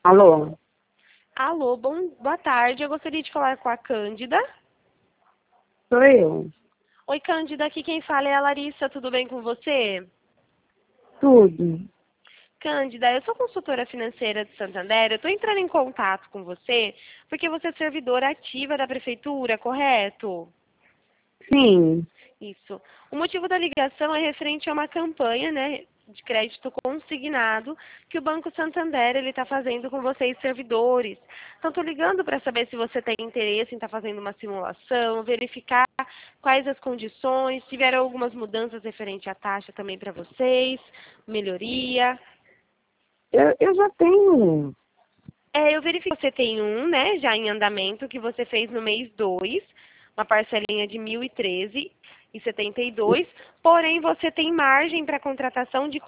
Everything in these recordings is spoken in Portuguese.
Alô? Alô, boa tarde. Eu gostaria de falar com a Cândida. Sou eu. Oi, Cândida. Aqui quem fala é a Larissa. Tudo bem com você? Tudo. Cândida, eu sou consultora financeira de Santander. Eu estou entrando em contato com você porque você é servidora ativa da prefeitura, correto? Sim. Isso. O motivo da ligação é referente a uma campanha, né, de crédito consignado que o Banco Santander ele está fazendo com vocês servidores. Então, estou ligando para saber se você tem interesse em estar fazendo uma simulação, verificar quais as condições, se tiveram algumas mudanças referente à taxa também para vocês, melhoria. Eu já tenho. Eu verifiquei que você tem um, né, já em andamento, que você fez no mês 2, uma parcelinha de R$ 1.013,72, porém você tem margem para contratação de R$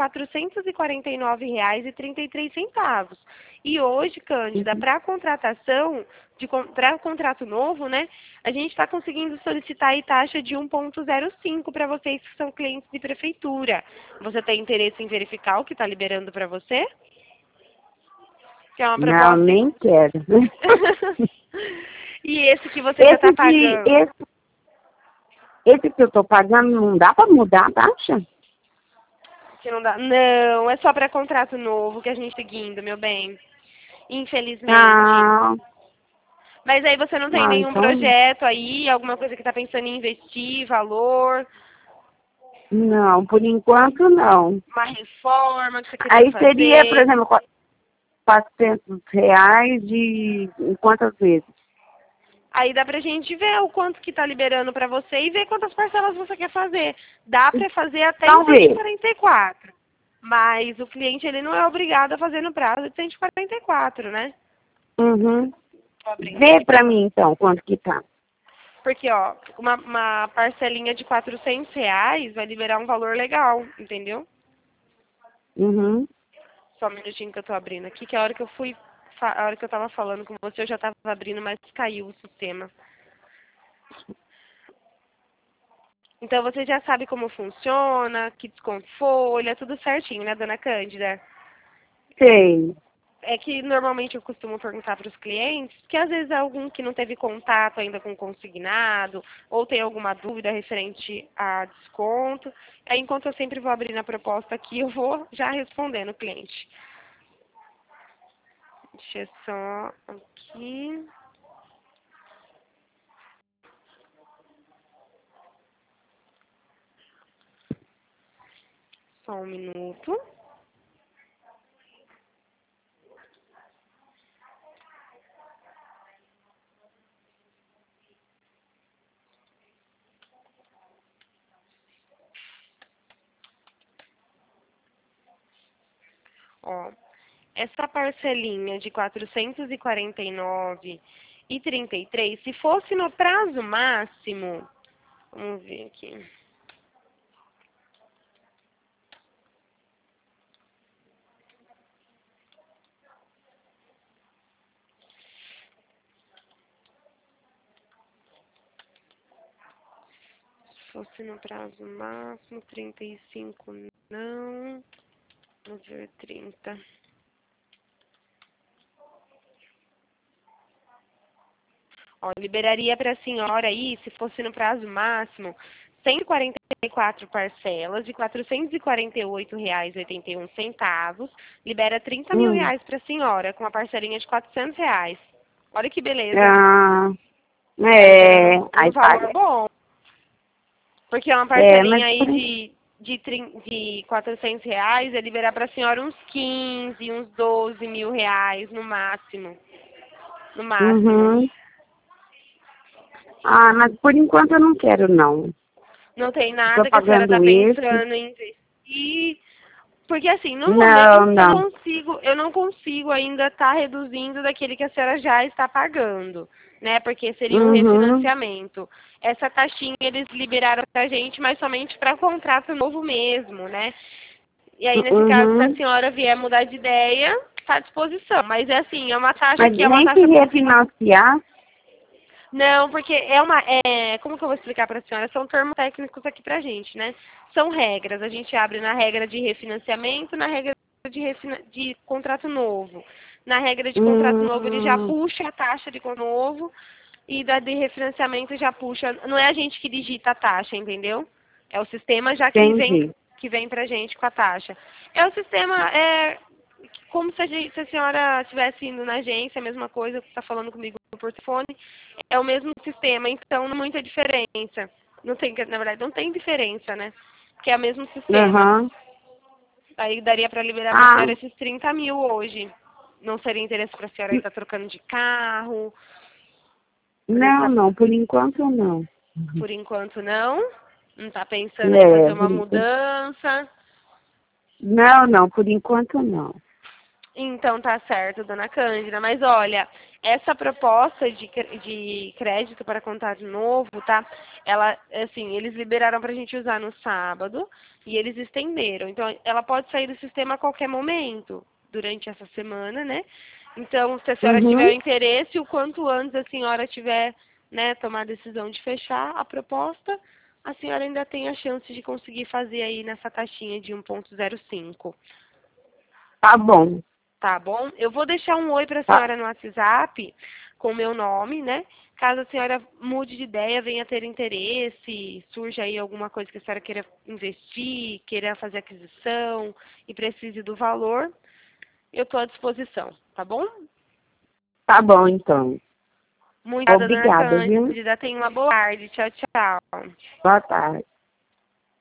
449,33. E hoje, Cândida, para contratação, para contrato novo, né, a gente está conseguindo solicitar aí taxa de 1,05 para vocês que são clientes de prefeitura. Você tem interesse em verificar o que está liberando para você? Que é uma Não, proposta. nem quero. E esse que você já está pagando? Esse que eu tô pagando, não dá para mudar a taxa? Que não dá. Não, é só para contrato novo que a gente está seguindo, meu bem. Infelizmente. Ah, Mas aí você não tem nenhum então, projeto aí, alguma coisa que está pensando em investir, valor, não, por enquanto não. uma reforma que você queria Aí seria, por fazer. exemplo, R$ 400 em quantas vezes? Aí dá pra gente ver o quanto que tá liberando pra você e ver quantas parcelas você quer fazer. Dá pra fazer até em cento e Talvez. quarenta e quatro. Mas o cliente ele não é obrigado a fazer no prazo de 144, né? Uhum. Tô abrindo Vê aqui para pra mim, você. então, quanto que tá. Porque, ó, uma parcelinha de R$ 400 vai liberar um valor legal, entendeu? Uhum. Só um minutinho que eu tô abrindo aqui, que a hora que eu a hora que eu tava falando com você, eu já tava abrindo, mas caiu o sistema. Então você já sabe como funciona, que desconto folha, tudo certinho, né, dona Cândida? Sei. É que normalmente eu costumo perguntar para os clientes, que às vezes é algum que não teve contato ainda com o consignado, ou tem alguma dúvida referente a desconto. Aí enquanto eu sempre vou abrindo a proposta aqui, eu vou já respondendo o cliente. Deixa eu só aqui. Só um minuto. Ó, essa parcelinha de R$ 449,33, se fosse no prazo máximo, vamos ver aqui. Se fosse no prazo máximo, 35 não, vamos ver 30. Ó, liberaria para a senhora aí, se fosse no prazo máximo, 144 parcelas de R$ 448,81. Libera R$ 30.000 para a senhora, com uma parcelinha de R$ 400. Olha que beleza. Ah, Tá liberando um aí valor paga. bom. Porque é uma Mas parcelinha aí de R$ 400, é liberar para a senhora uns 15, uns R$ 12.000 no máximo. No máximo. uhum. Mas por enquanto eu não quero, não. Não tem Estou nada que a senhora está pagando esse. pensando em investir. Porque assim, no Não, momento não. eu não consigo ainda estar reduzindo daquele que a senhora já está pagando, né? Porque seria um Uhum, refinanciamento. Essa taxinha eles liberaram pra gente, mas somente para contrato novo mesmo, né? E aí, nesse caso, se a uhum. senhora vier mudar de ideia, está à disposição. Mas é assim, é uma taxa Mas que é uma nem se taxa muito. refinanciar. Não, porque como que eu vou explicar para a senhora? São termos técnicos aqui pra gente, né? São regras. A gente abre na regra de refinanciamento, na regra de contrato novo. Na regra de contrato novo, ele já puxa a taxa de contrato novo e da de refinanciamento já puxa. Não é a gente que digita a taxa, entendeu? É o sistema já Entendi. que vem pra gente com a taxa. É o sistema, como se a senhora estivesse indo na agência, a mesma coisa que está falando comigo no telefone, é o mesmo sistema, então não há muita diferença. Não tem, na verdade, não tem diferença, né? Que é o mesmo sistema. Aham. Aí daria para liberar para a Ah, senhora esses 30 mil hoje. Não seria interesse para a senhora estar trocando de carro? não, não, por enquanto não. Por enquanto não? Não está pensando em É, fazer uma por enquanto. mudança? Não, não, por enquanto não. Então tá certo, dona Cândida. Mas olha, essa proposta de crédito para contato novo, tá? Ela, assim, eles liberaram para a gente usar no sábado e eles estenderam. Então, ela pode sair do sistema a qualquer momento durante essa semana, né? Então, se a senhora tiver o Uhum. interesse, o quanto antes a senhora tiver, né, tomar a decisão de fechar a proposta, a senhora ainda tem a chance de conseguir fazer aí nessa taxinha de 1,05. Tá bom. Tá bom? Eu vou deixar um oi para a Tá, senhora no WhatsApp com o meu nome, né? Caso a senhora mude de ideia, venha ter interesse, surja aí alguma coisa que a senhora queira investir, queira fazer aquisição e precise do valor, eu estou à disposição, tá bom? tá bom, então. Muito obrigada, dona Obrigada, viu? Cândida. Tenha uma boa tarde. Tchau, tchau. Boa tarde.